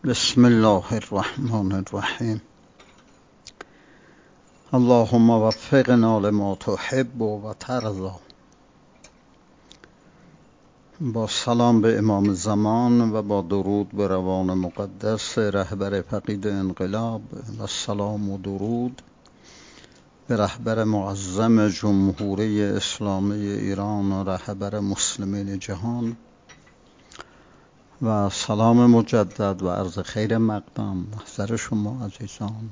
بسم الله الرحمن الرحیم. اللهم وفقنا لما تحب و ترضی. با سلام به امام زمان و با درود به روان مقدس رهبر فقید انقلاب و سلام و درود به رهبر معظم جمهوری اسلامی ایران و رهبر مسلمین جهان و سلام مجدد و عرض خیر مقدم محضر شما عزیزان.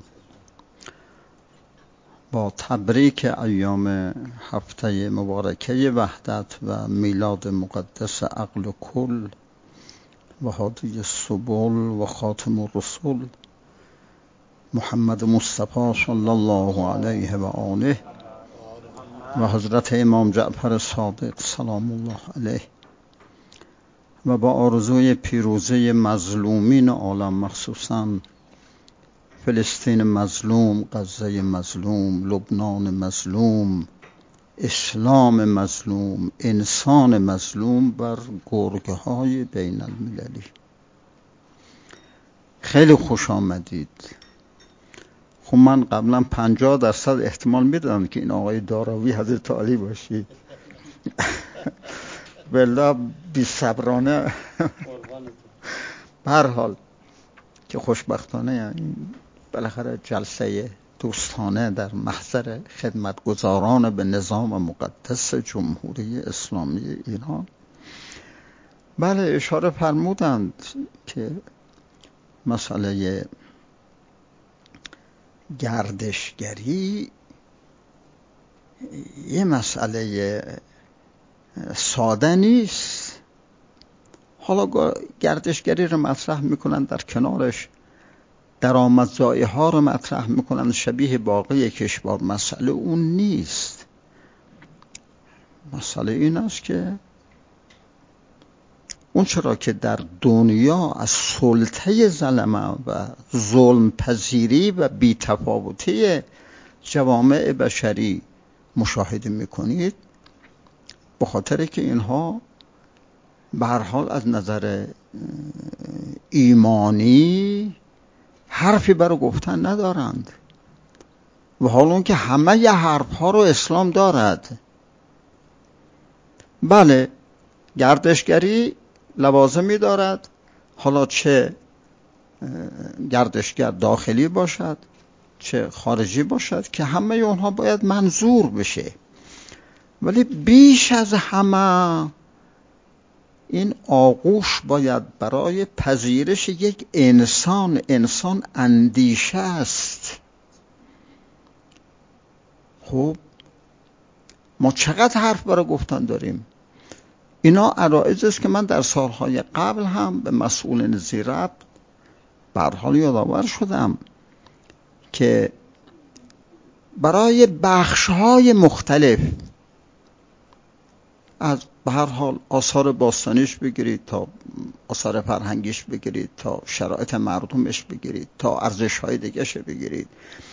با تبریک ایام هفته مبارکه وحدت و میلاد مقدس عقل کل و هادی السبل و خاتم الرسل محمد مصطفی صلی الله علیه و آله و حضرت امام جعفر صادق سلام الله علیه و با آرزوی پیروزی مظلومین عالم، مخصوصاً فلسطین مظلوم، غزه مظلوم، لبنان مظلوم، اسلام مظلوم، انسان مظلوم بر گرگ‌های بین المللی. خیلی خوش آمدید. خب من قبلا 50% احتمال میدادم که این آقای داراوی حضرت علی باشید. والله بی صبرانه به هر حال که خوشبختانه بالاخره جلسه دوستانه در محضر خدمتگزاران به نظام مقدس جمهوری اسلامی ایران. بله، اشاره فرمودند که مسئله گردشگری یه مسئله ساده نیست. حالا گردشگری رو مطرح میکنن، در کنارش درآمدزایی ها رو مطرح میکنن شبیه باقی کشور. مسئله اون نیست. مسئله این است که اون چرا که در دنیا از سلطه ظلمه و ظلم پذیری و بی‌تفاوتی جوامع بشری مشاهده میکنید، به خاطر که اینها به هر حال از نظر ایمانی حرفی برای گفتن ندارند و حالا اون که همه ی حرف ها رو اسلام دارد. بله، گردشگری لوازمی دارد، حالا چه گردشگر داخلی باشد چه خارجی باشد که همه اونها باید منظور بشه. ولی بیش از همه این آغوش باید برای پذیرش یک انسان اندیشه است. خب ما چقدر حرف برای گفتن داریم. اینا عرایض است که من در سالهای قبل هم به مسئولین ذی ربط به هر حال یادآور شدم که برای بخش‌های مختلف، از به هر حال آثار باستانیش بگیرید تا آثار فرهنگیش بگیرید تا شرایط مردمش بگیرید تا ارزش‌های دیگه‌ش بگیرید،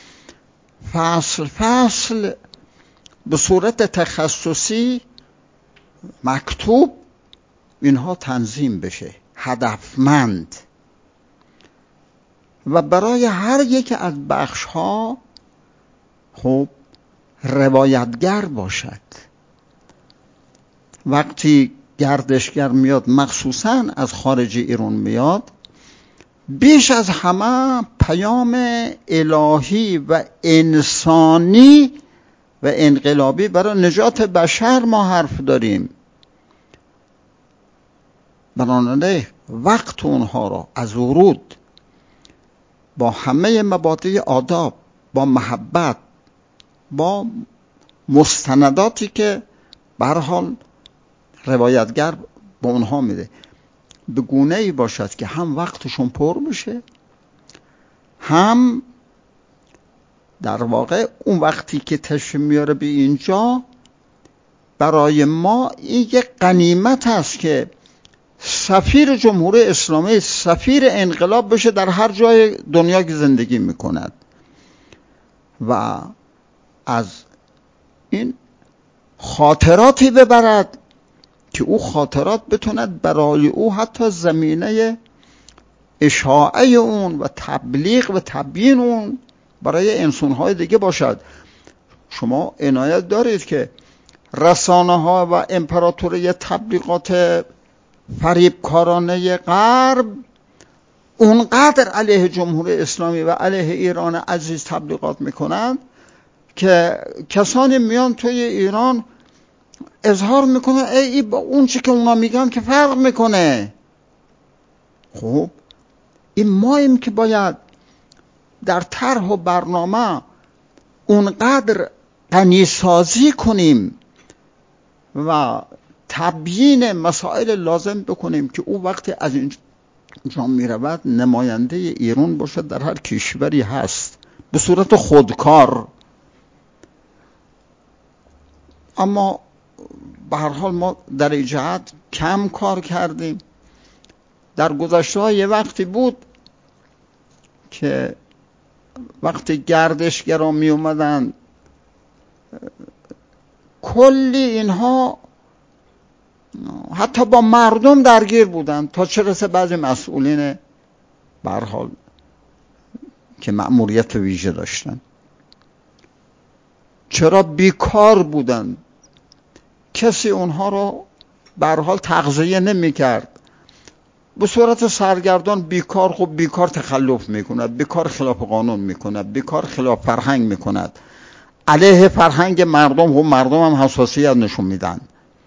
فصل به صورت تخصصی مکتوب اینها تنظیم بشه، هدفمند، و برای هر یک از بخش‌ها خب روایتگر باشد. وقتی گردشگر میاد، مخصوصاً از خارج ایران میاد، بیش از همه پیام الهی و انسانی و انقلابی برای نجات بشر ما حرف داریم. بنابراین وقت اونها را از ورود با همه مبادئ آداب، با محبت، با مستنداتی که به هر حال روایتگر با اونها میده، به گونه‌ای باشد که هم وقتشون پر بشه، هم در واقع اون وقتی که تشریف میاره به اینجا برای ما این یک غنیمت است که سفیر جمهوری اسلامی، سفیر انقلاب بشه در هر جای دنیا که زندگی میکند و از این خاطراتی ببرد که او خاطرات بتوند برای او حتی زمینه اشاعه اون و تبلیغ و تبیین اون برای انسان‌های دیگه باشد. شما عنایت دارید که رسانه ها و امپراتوری تبلیغات فریبکارانه غرب اونقدر علیه جمهوری اسلامی و علیه ایران عزیز تبلیغات میکنند که کسانی میان توی ایران اظهار میکنه ای با اون چی که اونا میگن که فرق میکنه. خب این ماییم که باید در طرح و برنامه اونقدر غنیسازی کنیم و تبیین مسائل لازم بکنیم که او وقتی از اینجا میرود نماینده ایران باشد در هر کشوری هست به صورت خودکار. اما به هر حال ما در این جهت کم کار کردیم. در گذشته یه وقتی بود که وقتی گردشگران می اومدن کلی اینها حتی با مردم درگیر بودن، تا چه رسه بعضی مسئولین به هر حال که مأموریت ویژه داشتن. چرا؟ بیکار بودن، کسی اونها رو به هر حال تغذیه نمی کرد. به صورت سرگردان بیکار، خب بیکار تخلف میکند، بیکار خلاف قانون میکند، بیکار خلاف فرهنگ میکند، علیه فرهنگ مردم. خب مردم هم حساسیت نشون میدن.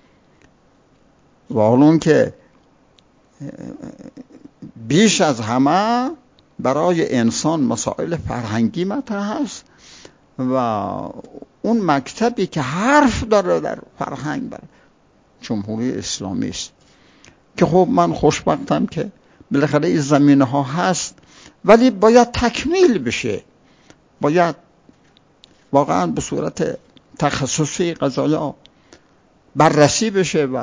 و حالا که بیش از همه برای انسان مسائل فرهنگی مطرح است و اون مکتبی که حرف داره در فرهنگ بر جمهوری اسلامی است که خب من خوشبختم که بالاخره این زمینه ها هست، ولی باید تکمیل بشه، باید واقعا به صورت تخصصی قضایا بررسی بشه و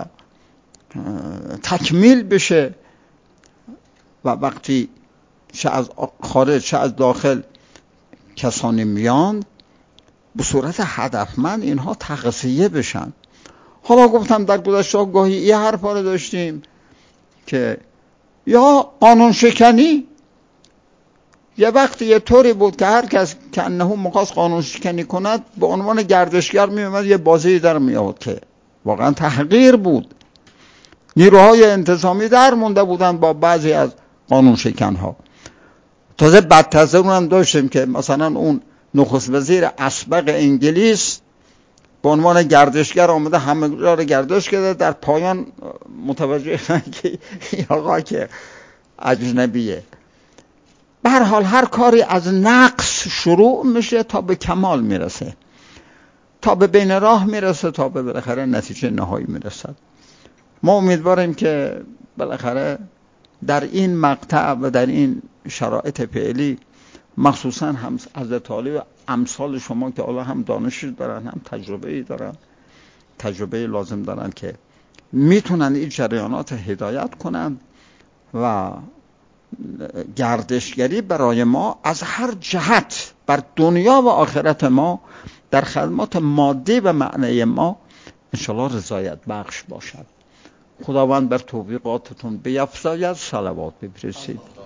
تکمیل بشه و وقتی چه از خارج چه از داخل کسانی میان به صورت هدفمند اینها تغذیه بشن. حالا گفتم در گذشته گاهی یه حرفا رو داشتیم که یا قانون شکنی، یه وقتی یه طوری بود که هر کس که انه مخواست قانون شکنی کند به عنوان گردشگر می اومد یه بازی در می آورد که واقعا تحقیر بود. نیروهای انتظامی در مونده بودن با بعضی از قانون شکنها. تازه بدتر از اون هم داشتیم که مثلا اون نخست وزیر اسبق انگلیس به عنوان گردشگر آمده همه را رو گردش کرده، در پایان متوجه شدن که آقا که اجنبیه. به هر حال هر کاری از نقص شروع میشه تا به کمال میرسه، تا به بین راه میرسه، تا به بالاخره نتیجه نهایی میرسد. ما امیدواریم که بالاخره در این مقطع و در این شرایط فعلی مخصوصا هم حضرت علی و امثال شما که الله هم دانشی دارن هم تجربه‌ای دارن، تجربه لازم دارن که میتونن این جریانات هدایت کنن و گردشگری برای ما از هر جهت بر دنیا و آخرت ما در خدمات مادی و معنی ما انشاءالله رضایت بخش باشد. خداوند بر توفیقاتتون بیفزاید. صلوات بفرستید.